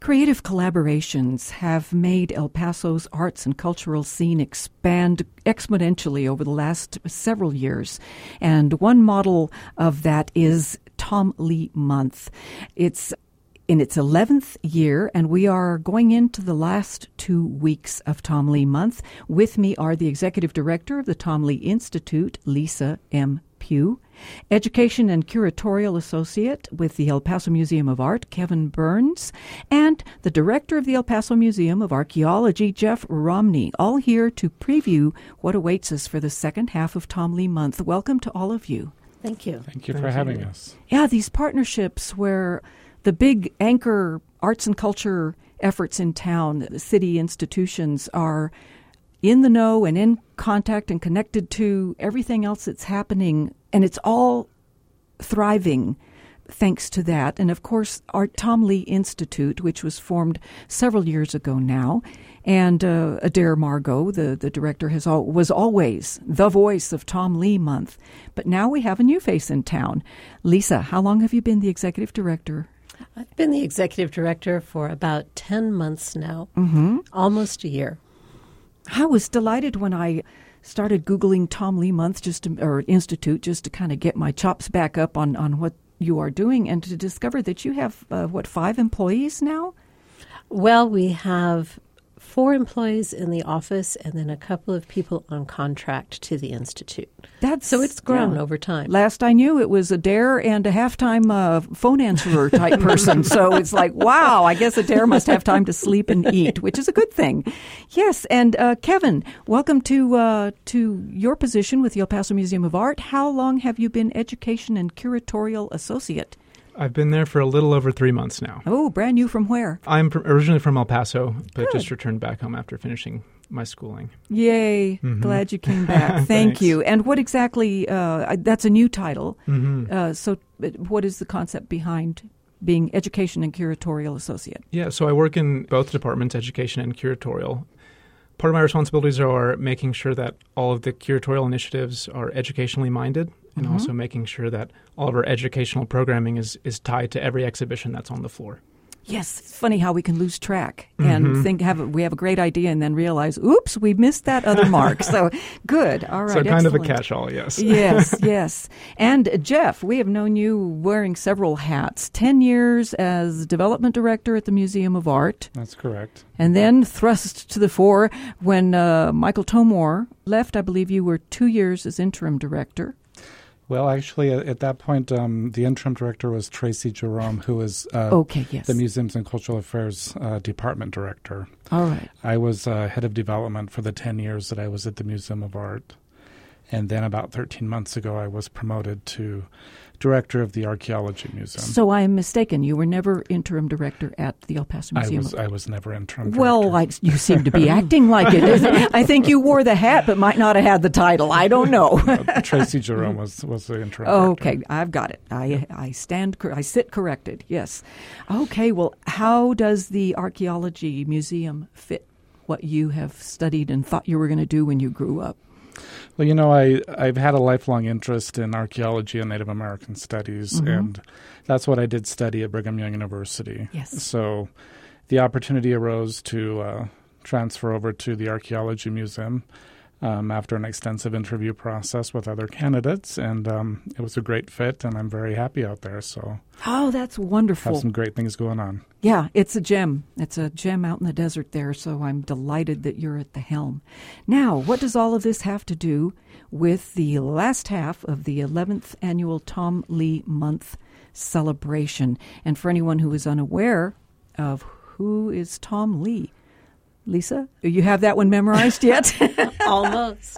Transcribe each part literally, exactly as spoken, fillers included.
Creative collaborations have made El Paso's arts and cultural scene expand exponentially over the last several years. And one model of that is Tom Lee Month. It's in its eleventh year, and we are going into the last two weeks of Tom Lee Month. With me are the Executive Director of the Tom Lee Institute, Lisa M. Pugh, Education and Curatorial Associate with the El Paso Museum of Art, Kevin Burns, and the Director of the El Paso Museum of Archaeology, Jeff Romney, all here to preview what awaits us for the second half of Tom Lee Month. Welcome to all of you. Thank you. Thank you Thank for you. having us. Yeah, these partnerships where the big anchor arts and culture efforts in town, the city institutions are in the know and in contact and connected to everything else that's happening, and it's all thriving thanks to that. And of course, our Tom Lee Institute, which was formed several years ago now, and uh, Adair Margot, the, the director, has al- was always the voice of Tom Lee Month. But now we have a new face in town. Lisa, how long have you been the executive director? I've been the executive director for about ten months now, Mm-hmm. almost a year. I was delighted when I started Googling Tom Lee Month, just to, or Institute, just to kind of get my chops back up on, on what you are doing, and to discover that you have, uh, what, five employees now? Well, we have four employees in the office and then a couple of people on contract to the Institute. That's So it's grown yeah. over time. Last I knew, it was Adair and a halftime uh, phone answerer type person. So it's like, wow, I guess Adair must have time to sleep and eat, which is a good thing. Yes, and uh, Kevin, welcome to uh, to your position with the El Paso Museum of Art. How long have you been Education and Curatorial Associate? I've been there for a little over three months now. Oh, brand new from where? I'm pr- originally from El Paso, but Good. just returned back home after finishing my schooling. Yay. Mm-hmm. Glad you came back. Thank Thanks. you. And what exactly, uh, that's a new title. Mm-hmm. Uh, so uh, what is the concept behind being Education and Curatorial Associate? Yeah, so I work in both departments, education and curatorial. Part of my responsibilities are making sure that all of the curatorial initiatives are educationally minded, and Mhm. also making sure that all of our educational programming is, is tied to every exhibition that's on the floor. Yes, it's funny how we can lose track and Mhm. think have a, we have a great idea and then realize, oops, we missed that other mark. So good. All right. so kind of a excellent. catch-all, yes. Yes, yes. And uh, Jeff, we have known you wearing several hats. Ten years as development director at the Museum of Art, That's correct. and then thrust to the fore when uh, Michael Tomore left. I believe you were two years as interim director. Well, actually, at, at that point, um, the interim director was Tracy Jerome, who was uh, Okay, yes. the Museums and Cultural Affairs uh, department director. All right. I was uh, head of development for the ten years that I was at the Museum of Art. And then about thirteen months ago, I was promoted to director of the Archaeology Museum. So I am mistaken. You were never interim director at the El Paso I Museum was of I was never interim director. Well, I, you seem to be acting like it. I think you wore the hat, but might not have had the title. I don't know. Uh, Tracy Jerome was, was the interim director. Okay, I've got it. I I stand. cor- I sit corrected. Yes. Okay. Well, how does the Archaeology Museum fit what you have studied and thought you were going to do when you grew up? Well, you know, I, I've had a lifelong interest in archaeology and Native American studies, Mhm. and that's what I did study at Brigham Young University. Yes. So the opportunity arose to uh, transfer over to the Archaeology Museum um, after an extensive interview process with other candidates, and um, it was a great fit, and I'm very happy out there. So Oh, that's have wonderful. some great things going on. Yeah, it's a gem. It's a gem out in the desert there, so I'm delighted that you're at the helm. Now, what does all of this have to do with the last half of the eleventh annual Tom Lee Month celebration? And for anyone who is unaware of who is Tom Lee, Lisa, you have that one memorized yet? Almost.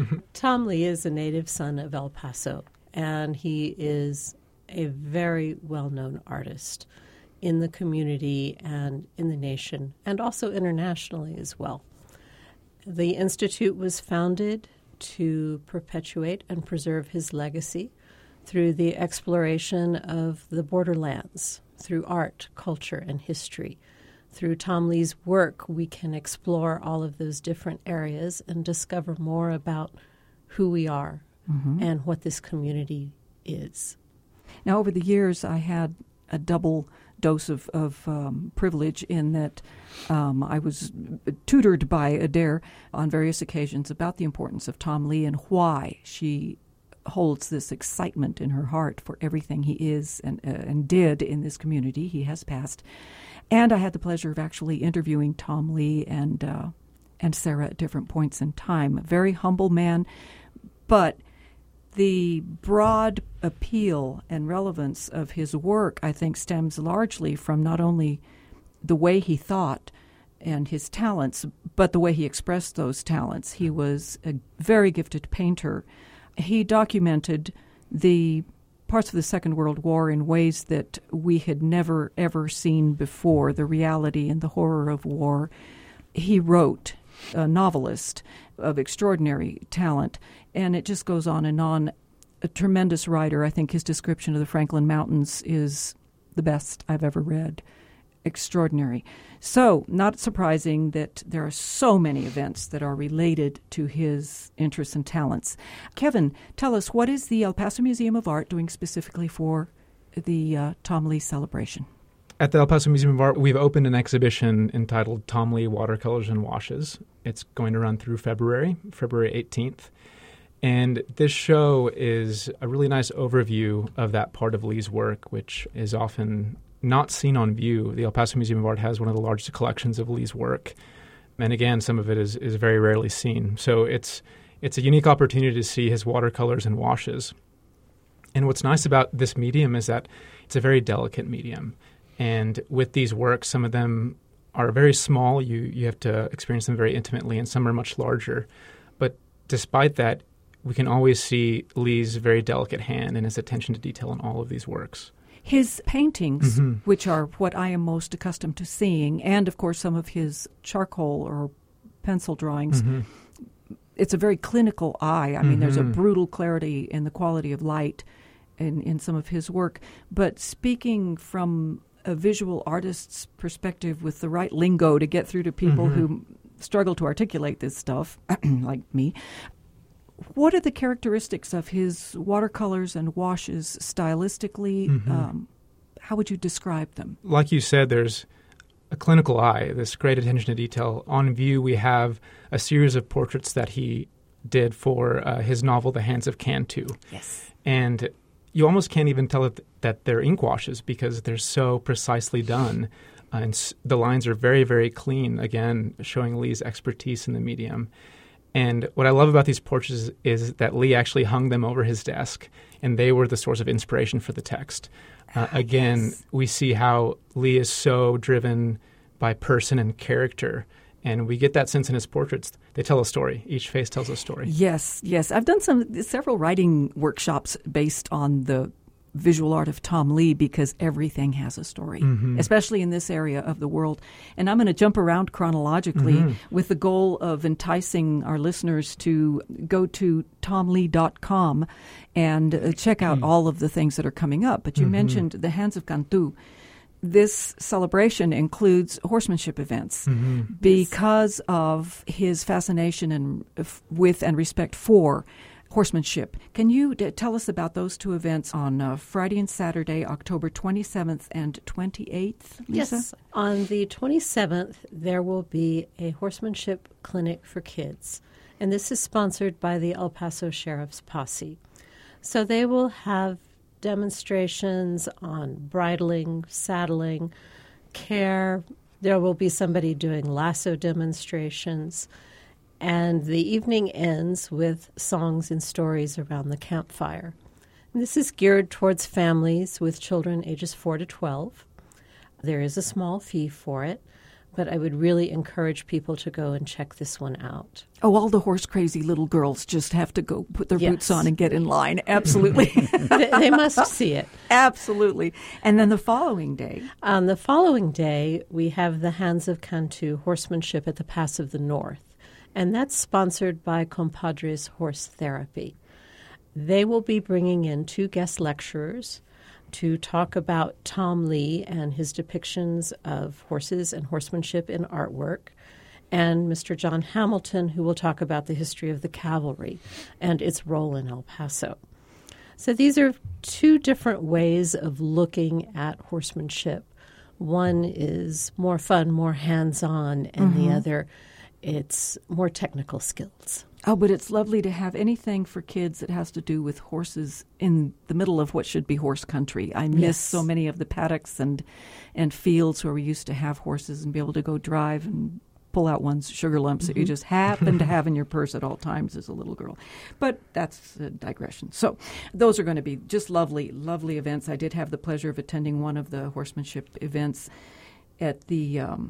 Tom Lee is a native son of El Paso, and he is a very well-known artist in the community and in the nation, and also internationally as well. The Institute was founded to perpetuate and preserve his legacy through the exploration of the borderlands, through art, culture, and history. Through Tom Lee's work, we can explore all of those different areas and discover more about who we are Mhm. and what this community is. Now, over the years, I had a double dose of, of um, privilege in that um, I was tutored by Adair on various occasions about the importance of Tom Lee and why she holds this excitement in her heart for everything he is and, uh, and did in this community. He has passed. And I had the pleasure of actually interviewing Tom Lee and uh, and Sarah at different points in time. A very humble man, but the broad appeal and relevance of his work, I think, stems largely from not only the way he thought and his talents, but the way he expressed those talents. He was a very gifted painter. He documented the parts of the Second World War in ways that we had never, ever seen before, the reality and the horror of war. He wrote, a novelist of extraordinary talent, and it just goes on and on. A tremendous writer. I think his description of the Franklin Mountains is the best I've ever read. Extraordinary. So, not surprising that there are so many events that are related to his interests and talents. Kevin, tell us, what is the El Paso Museum of Art doing specifically for the uh, Tom Lee celebration? At the El Paso Museum of Art, we've opened an exhibition entitled Tom Lee Watercolors and Washes. It's going to run through February, February eighteenth. And this show is a really nice overview of that part of Lee's work, which is often not seen on view. The El Paso Museum of Art has one of the largest collections of Lee's work. And again, some of it is, is very rarely seen. So it's it's a unique opportunity to see his watercolors and washes. And what's nice about this medium is that it's a very delicate medium. And with these works, some of them are very small. You you have to experience them very intimately, and some are much larger. But despite that, we can always see Lee's very delicate hand and his attention to detail in all of these works. His paintings, Mm-hmm. which are what I am most accustomed to seeing, and of course some of his charcoal or pencil drawings, Mm-hmm. it's a very clinical eye. I mean, Mm-hmm. there's a brutal clarity in the quality of light in, in some of his work. But speaking from a visual artist's perspective with the right lingo to get through to people Mm-hmm. who struggle to articulate this stuff, like me, what are the characteristics of his watercolors and washes stylistically? Mm-hmm. Um, how would you describe them? Like you said, there's a clinical eye, this great attention to detail. On view, we have a series of portraits that he did for uh, his novel, The Hands of Cantu. Yes. And you almost can't even tell it, that they're ink washes because they're so precisely done. Uh, and s- the lines are very, very clean, again, showing Lee's expertise in the medium. And what I love about these portraits is, is that Lee actually hung them over his desk, and they were the source of inspiration for the text. Uh, again, yes. we see how Lee is so driven by person and character, and we get that sense in his portraits. They tell a story. Each face tells a story. Yes, yes. I've done some several writing workshops based on the visual art of Tom Lee because everything has a story, Mm-hmm. especially in this area of the world. And I'm going to jump around chronologically Mm-hmm. with the goal of enticing our listeners to go to tom lee dot com and uh, check out all of the things that are coming up. But you Mm-hmm. mentioned the Hands of Cantu. This celebration includes horsemanship events Mm-hmm. because of his fascination and f- with and respect for horsemanship. Can you d- tell us about those two events on uh, Friday and Saturday, October twenty-seventh and twenty-eighth, Lisa? Yes. On the twenty-seventh, there will be a horsemanship clinic for kids. And this is sponsored by the El Paso Sheriff's Posse. So they will have demonstrations on bridling, saddling, care. There will be somebody doing lasso demonstrations. And the evening ends with songs and stories around the campfire. And this is geared towards families with children ages four to twelve. There is a small fee for it, but I would really encourage people to go and check this one out. Oh, all the horse-crazy little girls just have to go put their Yes. boots on and get in line. Absolutely. they, they must see it. Absolutely. And then the following day. On the following day, we have the Hands of Cantu horsemanship at the Pass of the North. And that's sponsored by Compadres Horse Therapy. They will be bringing in two guest lecturers to talk about Tom Lee and his depictions of horses and horsemanship in artwork, and Mister John Hamilton, who will talk about the history of the cavalry and its role in El Paso. So these are two different ways of looking at horsemanship. One is more fun, more hands-on, and mm-hmm. the other, it's more technical skills. Oh, but it's lovely to have anything for kids that has to do with horses in the middle of what should be horse country. I miss yes. so many of the paddocks and and fields where we used to have horses and be able to go drive and pull out one's sugar lumps mm-hmm. that you just happen to have in your purse at all times as a little girl. But that's a digression. So those are going to be just lovely, lovely events. I did have the pleasure of attending one of the horsemanship events at the um,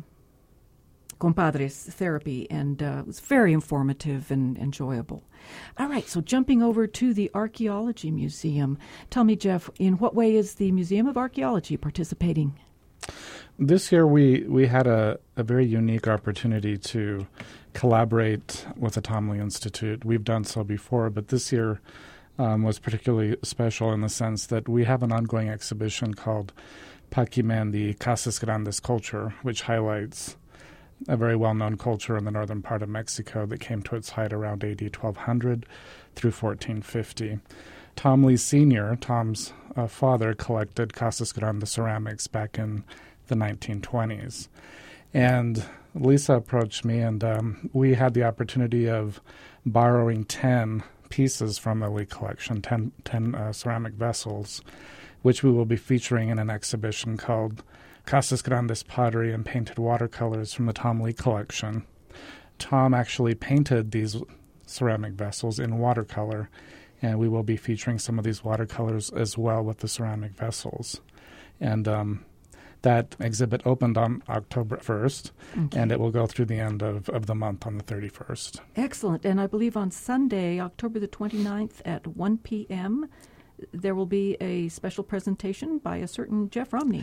Compadres Therapy, and uh, it was very informative and enjoyable. All right, so jumping over to the Archaeology Museum. Tell me, Jeff, in what way is the Museum of Archaeology participating? This year we, we had a, a very unique opportunity to collaborate with the Thomley Institute. We've done so before, but this year um, was particularly special in the sense that we have an ongoing exhibition called Paquimen, the Casas Grandes culture, which highlights a very well-known culture in the northern part of Mexico that came to its height around A D twelve hundred through fourteen fifty. Thomley Senior, Tom's uh, father, collected Casas Grandes ceramics back in the nineteen twenties. And Lisa approached me, and um, we had the opportunity of borrowing ten pieces from the Lee collection, ten, ten uh, ceramic vessels, which we will be featuring in an exhibition called Casas Grandes Pottery and Painted Watercolors from the Tom Lee collection. Tom actually painted these ceramic vessels in watercolor, and we will be featuring some of these watercolors as well with the ceramic vessels. And um, that exhibit opened on October first, okay. and it will go through the end of, of the month on the thirty-first. Excellent. And I believe on Sunday, October the twenty-ninth at one p.m., there will be a special presentation by a certain Jeff Romney.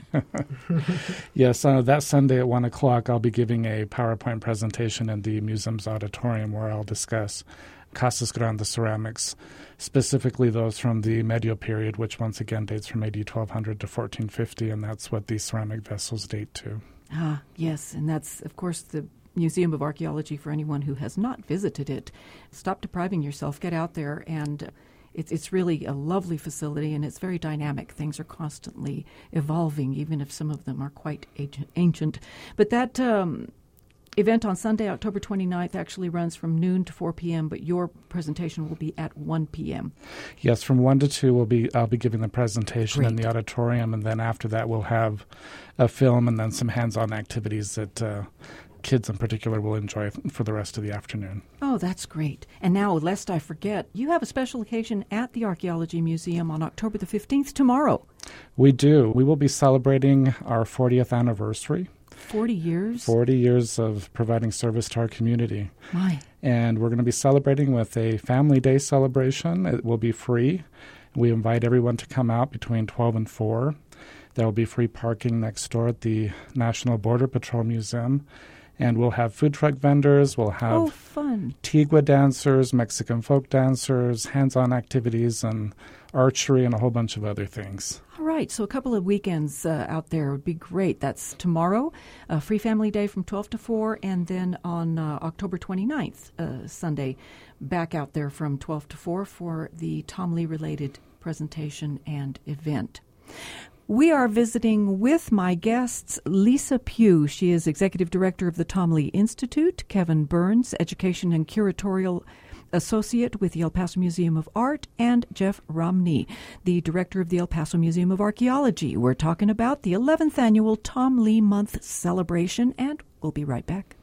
Yes, uh, that Sunday at one o'clock, I'll be giving a PowerPoint presentation in the museum's auditorium where I'll discuss Casas Grandes ceramics, specifically those from the Medio period, which once again dates from A D twelve hundred to fourteen fifty, and that's what these ceramic vessels date to. Ah, yes, and that's, of course, the Museum of Archaeology for anyone who has not visited it. Stop depriving yourself. Get out there, and it's it's really a lovely facility, and it's very dynamic. Things are constantly evolving, even if some of them are quite ancient. But that um, event on Sunday, October twenty-ninth, actually runs from noon to four p.m., but your presentation will be at one p.m. Yes, from one to two, we'll be, I'll be giving the presentation Great. in the auditorium, and then after that we'll have a film and then some hands-on activities that uh, kids in particular will enjoy for the rest of the afternoon. Oh, that's great. And now, lest I forget, you have a special occasion at the Archaeology Museum on October the fifteenth, tomorrow. We do. We will be celebrating our fortieth anniversary. forty years? forty years of providing service to our community. My. And we're going to be celebrating with a Family Day celebration. It will be free. We invite everyone to come out between twelve and four. There will be free parking next door at the National Border Patrol Museum. And we'll have food truck vendors, we'll have oh, fun. Tigua dancers, Mexican folk dancers, hands-on activities, and archery, and a whole bunch of other things. All right, so a couple of weekends uh, out there would be great. That's tomorrow, uh, Free Family Day from twelve to four, and then on uh, October twenty-ninth, uh, Sunday, back out there from twelve to four for the Tom Lee-related presentation and event. We are visiting with my guests, Lisa Pugh. She is Executive Director of the Tom Lee Institute, Kevin Burns, Education and Curatorial Associate with the El Paso Museum of Art, and Jeff Romney, the Director of the El Paso Museum of Archaeology. We're talking about the eleventh Annual Tom Lee Month celebration, and we'll be right back.